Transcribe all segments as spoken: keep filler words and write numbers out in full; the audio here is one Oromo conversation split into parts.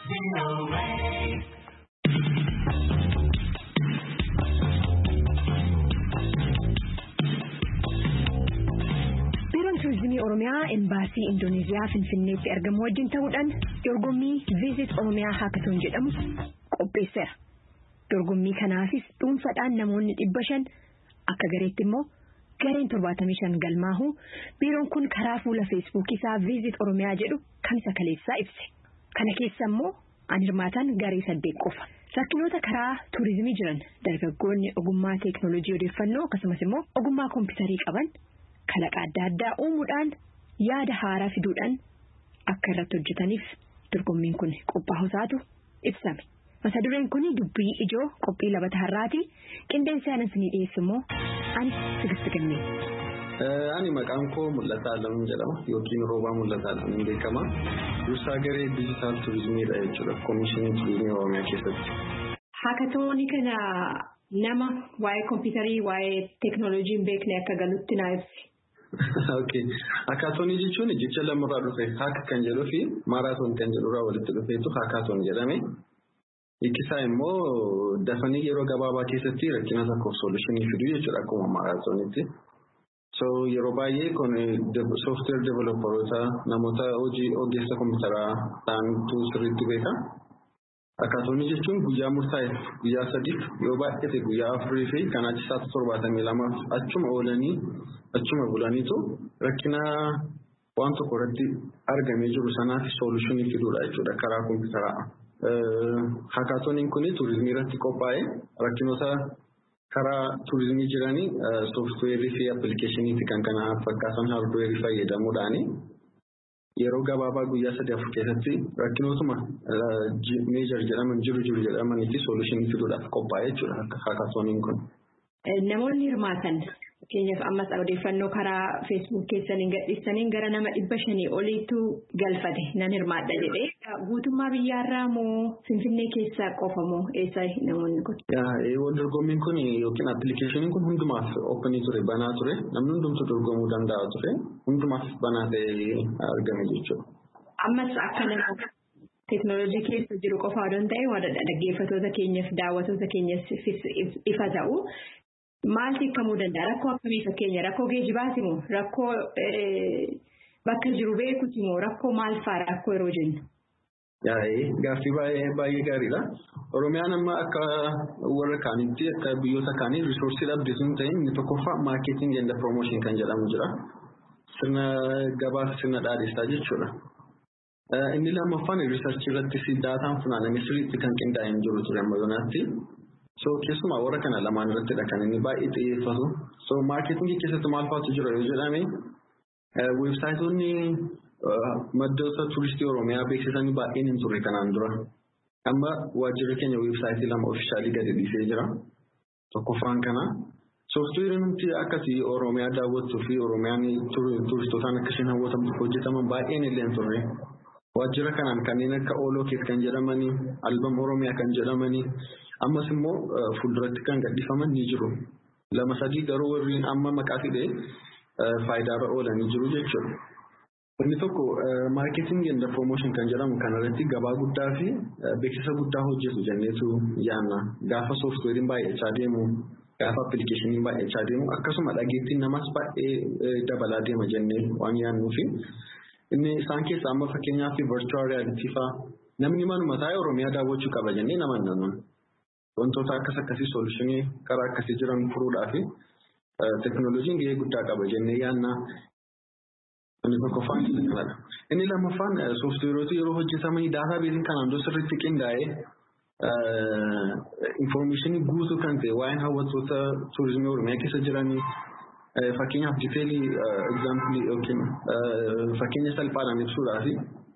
Biiroon Turizimii Oromiyaa Embaasii Indoneeziyaa Finfinneetti argamu wajjin ta'uudhaan dorgommii Visit Oromiyaa Haakatoon jedhamu qopheesseera. Dorgommii kanaafis dhuunfaadhaan namoonni dhibba shan akka gareetti immoo gareen torbaatamii shan galmaahu biiroon kun karaa fuula feesbuukii isaa Visit Oromiyaa jedhu kan isa kaleessaa ibse. Kana keessa immoo an hirmaatan garee saddeet qofa. Rakkinoota karaa turizimii jiran dargaggoonni ogummaa teeknooloojii odeeffannoo akkasumas immoo ogummaa kompiitarii qaban kalaqa adda addaa uumuudhaan yaada haaraa fiduudhaan akka irratti hojjetaniif dorgommiin kun qophaa'u isaatu ibsame. Mata dureen kun dubbii ijoo qophii labata har'aati. Qindeessi aanan sinii dhiyeessu immoo ani Tigist Gannee. Ani maqaan koo Mul'ataa Alamuun jedhama yookiin Roobaa Mul'ataa Alamuun beekama. Dursaa garee diijitaal turizimiidha jechuudha Koomishinii Turizimii Oromiyaa keessatti. Haakatoonni kana nama waa'ee kompiitarii waa'ee teeknooloojii hin beekne akka galutti naa ibsi. Okay. Haakatoonni jechuun jecha lamarraa dhufe haaka kan jedhuu fi maaraatoon kan jedhurraa walitti dhufeetu haakatoon jedhame. Ikkisaa immoo dafanii yeroo gabaabaa keessatti rakkina tokkoof solutionii fiduu jechuudha akkuma maaraatoonitti. So yeroo baay'ee kun software developeroota namoota hojii ogeessa kompiitaraa ta'antu sirriitti beeka. Haakatoonni jechuun guyyaa murtaa'e guyyaa sadiif yoo baay'ate guyyaa afurii fi kan achi isaatti torbaatamii lama achuma oolanii achuma bulaniitu rakkina waan tokko irratti argamee jiru sanaaf solutionii fiduudha jechuudha karaa kompiitaraa. Haakatooniin kun turizimii irratti qophaa'e rakkinoota karaa turizimii jiranii softweerii fi appilikeeshiniitti kan kana fakkaatan haardweerii fayyadamuudhaan yeroo gabaabaa guyyaa sadii afur keessatti rakkinootuma meejar jedhaman jiru jiru jedhamanii fi solutionii fiduudhaaf qophaa'e jechuudha haakatooniin kun. Namoonni hirmaatan keenyaaf ammas odeeffannoo karaa feesbuuk keessaniin gadhiistaniin gara nama dhibba shanii oliitu galfate nan hirmaadha jedhee guutummaa biyyaarraa moo Finfinnee keessaa qofa moo eessa namoonni kun? Wal dorgommiin kun yookiin appilikeeshiniin kun hundumaaf ooppenii ture banaa ture namni hundumtu dorgomuu danda'a ture hundumaaf banaa ta'ee argame jechuudha. Ammas akka nama teeknooloojii keessa jiru qofa odoo hin ta'e waan dhaggeeffatoota keenyaaf daawwattoota keenyaaf ifa ta'u. Maal hiikamuu danda'a? Rakkoo akkamii fakkeenya? Rakkoo geejjibaati moo? Rakkoo bakka jiru beekuuti moo? Rakkoo maal fa'aa rakkoo yeroo jennu? Gaaffii baay'ee gaariidha. Oromiyaan amma akka warra kaanitti akka biyyoota kaanii risoorsii dhabde sun ta'in inni tokkoffaa maarkeeting and promotion kan jedhamu jira. Sirna gabaa fi sirna dhaadhiisaa jechuudha. Inni lammaffaan riisarchii irratti daataan funaanamee sirriitti kan qindaa'ee hin jiru ture amma yonaatti. So keessumaa warra kana lamaan irrattidha kan inni baay'ee xiyyeeffatu. So maarkeetingii keessatti maal fa'aatu jira yoo jedhame weebsaayitoonni maddoota turistii Oromiyaa beeksisanii baay'een hin turre kanaan dura. Amma waajjirri keenya weebsaayitii lama ofiishaalii gadi dhiisee jira. Tokkoffaan kana. Sooftiweeriin nuti akkasii Oromiyaa daawwattuu fi Oromiyaan turistootaan akkasiin hawwatamtu hojjetaman baay'een illee hin turre. Waajjira kanaan kanneen akka Oolookeet kan jedhamanii, Albam Oromiyaa kan jedhamanii, ammas immoo fuulduratti kan gadhiifaman ni jiru. Lama sadii garuu warri amma maqaa fidee faayidaarra oolanii jiru jechuudha. Inni tokko maarkeeting and promotion kan jedhamu kanarratti gabaa guddaa fi beeksisa guddaa hojjetu jenneetu yaanna. Gaafa sooftiweeriin baay'achaa deemu, gaafa appilikeeshiniin baay'achaa deemu, akkasuma dhageettiin namas baay'ee dabalaa deema jennee waan yaannuufi. Inni isaan keessaa amma fakkeenyaaf virtual reality fa'aa namni manuma taa'ee Oromiyaa daawwachuu qaba jennee nama naannoon. Wantoota akkas akkasii solutionii karaa akkasii jiran furuudhaa fi teeknooloojiin gahee guddaa qaba jennee yaanna. Inni tokkoffaan kanadha. Inni lammaffaan sooftiweeroota yeroo hojjetamanii daataa beeziin kanaan dura sirriitti qindaa'ee informationii guutuu kan ta'e waa'een hawwattoota turizimii Oromiyaa keessa jiranii fakkeenyaaf diteelii egzaampilii yookiin fakkeenya salphaadhaan ibsuudhaaf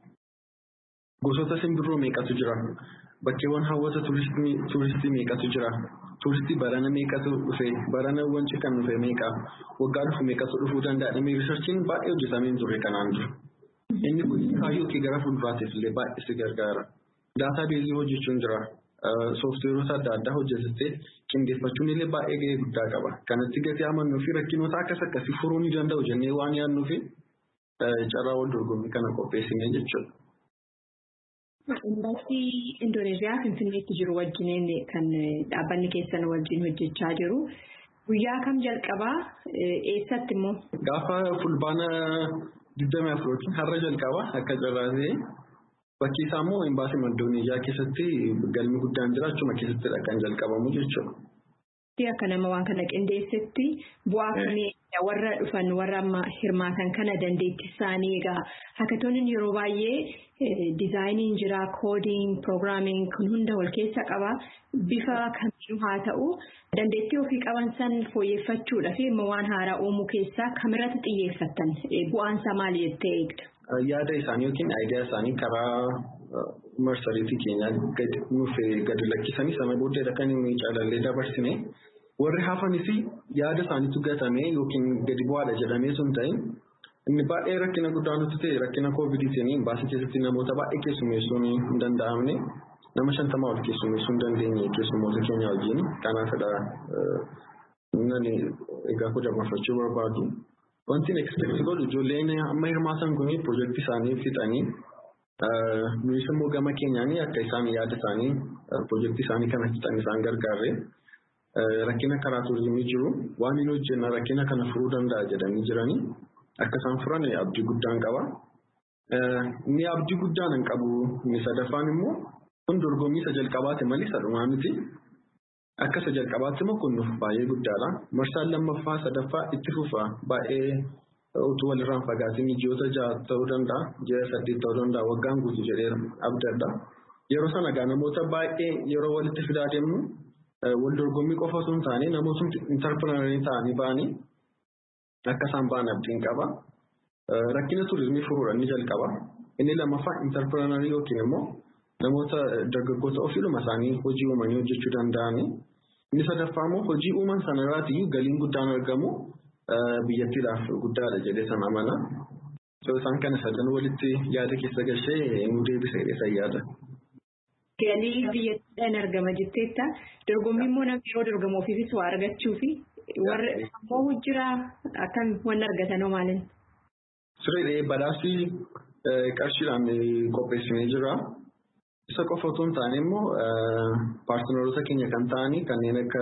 gosoota simbirroo meeqatu jira? Bakkeewwan hawwata turistii meeqatu jira? Turistii barana meeqatu dhufe? Barana wanci kan dhufe meeqa? Waggaa dhufu meeqatu dhufuu danda'a? Dhimmi riisarchiin baay'ee hojjetamee ture kanaan dura. Inni kun kaayyoo kee gara fuulduraatiif illee baay'ee si gargaara. Daataa beezii hojjechuun jira. Sooftiweerota adda addaa hojjettee qindeeffachuun illee baay'ee gahee guddaa qaba. Kanatti gatii amannuu fi rakkinoota akkas akkasii furuu ni danda'u jennee waan yaadnuu fi carraa wal dorgommii kana qopheessine jechuudha. Imbaasii Indoneeziyaa Finfinneetti jiru wajjin kan dhaabbanni keessan wajjin hojjechaa jiru. Guyyaa kam jalqabaa eessatti immoo? Gaafa fulbaana digdamii afur har'a jalqabaa akka carraasee bakki isaa immoo imbaasii Indoneeziyaa keessatti galmi guddaan jira achuma keessattidha kan jalqabamu jechuudha. Akka nama waan kana qindeessetti bu'aa kamii warra dhufan warra amma hirmaatan kana dandeettii isaanii egaa haakatoonni yeroo baay'ee diizaayiniin jira koodiin piroogiraamiin kun hunda wal keessa qaba bifa kamiinuu haa ta'u dandeettii ofii qaban san fooyyeffachuudhaaf immoo waan haaraa uumuu keessaa kamirratti xiyyeeffattan bu'aan isaa maali jettee eegda? Yaada isaanii yookiin aayidiyaa isaanii karaa marsariitii keenyaa gadi nuuf gadi lakkisanii sana booddeedha kan caalallee dabarsine. Warri hafanis yaada isaaniitu gatame yookiin gadi bu'aadha jedhamee sun ta'e inni baay'ee rakkina guddaa nutti ta'e rakkina koovidiitiin imbaasii keessatti namoota baay'ee keessummeessuun hin danda'amne nama shantamaa ol keessummeessuu hin dandeenye keessummoota keenya wajjin kanaafidha nani egaa koo dabarfachuu barbaadu. Wanti next godhu ijoolleen amma hirmaatan kun piroojeektii isaanii fixanii nuyi immoo gama keenyaan akka isaan yaada isaanii piroojeektii isaanii kana fixan isaan gargaarre. Rakkina karaa turizimii jiru waan inni hojjenna rakkina kana furuu danda'a jedhanii jiranii akka isaan furan abdii guddaan qaba. Inni abdii guddaan hin qabu inni sadaffaan immoo kun dorgommii isa jalqabaati malee sadhumaa miti. Akka isa jalqabaatti immoo kun baay'ee guddaadha. Marsaan lammaffaa sadaffaa itti fufa baay'ee utuu walirraan fagaatiin ji'oota ja'a ta'uu danda'a ji'a saddeet ta'uu danda'a waggaan guutuu jedhee abdadha. Yeroo sana egaa namoota baay'ee yeroo walitti fidaa deemnu. Wal dorgommii qofa osoo hin taane namoota intarpiraarii ta'anii ba'anii akka isaan ba'an abdiin qaba. Rakkina turizimii furuudhaan ni jalqaba. Inni lammaffaa intarpiraarii yookiin immoo namoota dargaggoota ofiidhuma isaanii hojii uumanii hojjechuu danda'ani. Inni sadaffaa immoo hojii uuman sanarraatii galiin guddaan argamu biyyattiidhaaf guddaadha jedhee sana amana. Isaan kana sadan walitti yaada keessa galchee nu deebisee isa yaada. Galii biyyattiin argama jetteetta dorgommii immoo namni yeroo dorgomu ofiifis waa argachuu fi warra immoo hojjira akkam waan argatanoo maalin? Siree badhaasii qarshiidhaan qopheessinee jira. Isa qofa otoo hin taane immoo paartinaroota keenya kan ta'anii kanneen akka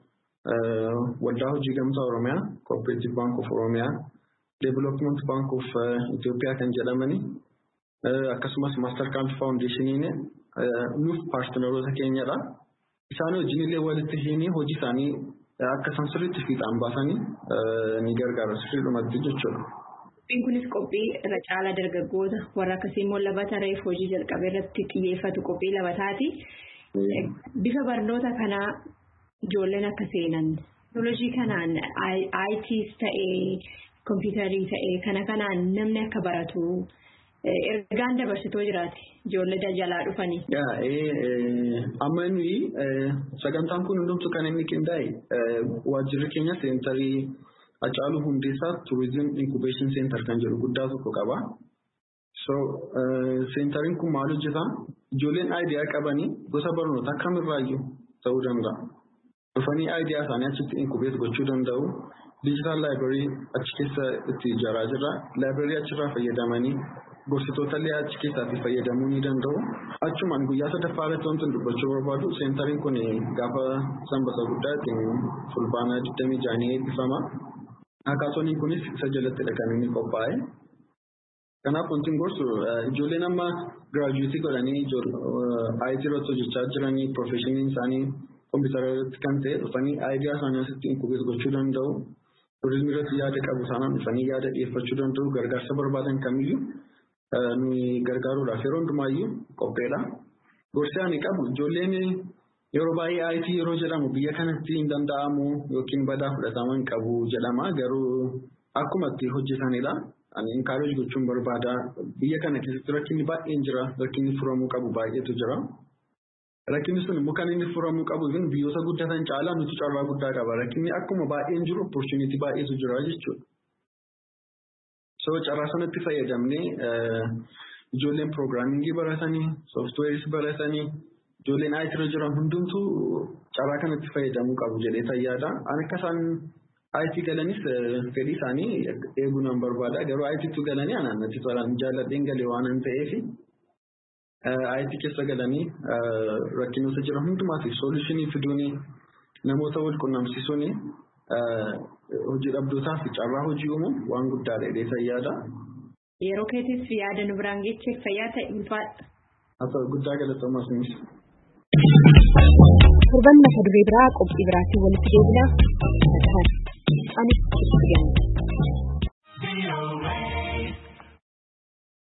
waldaa hojii gamtaa Oromiyaa, Cooperative Bank of Oromiyaa, Development Bank of Ethiopia kan jedhamani akkasumas Mastercard Foundationiin nuuf paartinaroota keenyadha. Isaan wajjin illee walitti hidhanii hojii isaanii akka isaan sirriitti fiixaan baasanii ni gargaara sirriidhumatti jechuudha. Qophiin kunis qophii irra caalaa dargaggoota warra akkasii immoo labata reef hojii jalqabee irratti xiyyeeffatu qophii labataati. Bifa barnoota kanaa ijoolleen akka seenan teknoolojii kanaan I T's ta'ee kompiitarii ta'ee kana kanaan namni akka baratu ergaan dabarsitoo jiraate ijoollee jalaa dhufanii. Amma nuyi sagantaan kun hundumtuu kan inni qindaa'e waajjirri keenya seentarii Hacaaluu Hundeessaa Tourism Incubation Center kan jedhu guddaa tokko qaba. So seentariin kun maal hojjetaa? Ijoolleen aayidiyaa qabanii gosa barnootaa kamirraayyuu ta'uu danda'a. Dhufanii aayidiyaa isaanii achitti incubeet gochuu danda'u. Digital library achi keessa itti ijaaraa jirra. Library achirraa fayyadamanii gorsitoota illee achi keessaatti fayyadamuu ni danda'u. Achumaan guyyaa sadaffaa irratti wanti dubbachuu barbaadu seentariin kun gaafa sanbata guddaatti fulbaana digdamii jaanii eebbifama. Hakaatooniin kunis isa jalatti kan inni qophaa'e. Kanaaf wanti gorsu ijoolleen amma giraajuweetii godhanii I T irratti hojjechaa jiranii piroofeeshiniin isaanii kompiitara irratti kan ta'e dhufanii aayidiyaa isaanii asitti inkubeet gochuu danda'u. Turizimii irratti yaada qabu isaanii dhufanii yaada dhiyeeffachuu danda'u. Gargaarsa barbaadan kamiyyuu nuyi gargaaruudhaaf yeroo hundumaayyuu qopheedha. Gorsi ani qabu ijoolleen yeroo baay'ee I T yeroo jedhamu biyya kanatti hin danda'amu yookiin badaa fudhatama hin qabu jedhama. Garuu akkuma itti hojjetanidha. Ani encourage gochuun barbaada. Biyya kana keessatti rakkinni baay'een jira. Rakkinni furamuu qabu baay'eetu jira. Rakkinni sun immoo kan inni furamuu qabu biyyoota guddatan caalaa nuti carraa guddaa qaba. Rakkinni akkuma baay'een jiru opportunity baay'eetu jira jechuudha. So carraa sanatti fayyadamnee ijoolleen programmingii baratanii, softwares baratanii, ijoolleen I T irra jiran hundumtuu carraa kanatti fayyadamuu qabu jedhee tayyaadha. Ani akka isaan I T galanis fedhii isaanii eeguu nan barbaada. Garuu I T tu galanii anaan natti tolaan jaalladheen galee waan hin ta'eef I T keessa galanii rakkinoota jiran hundumaatiif solutionii fiduuni namoota wal quunnamsiisuuni hojii dhabdootaa fi carraa hojii uumuun waan guddaadha jedhee fayyaada. Yeroo keetiif yaada nu biraan geechee fayyaa ta'e ulfaadha. Haa guddaa galatoomaa sinis. Kurban mata duree biraa qophii biraatiin walitti deebina.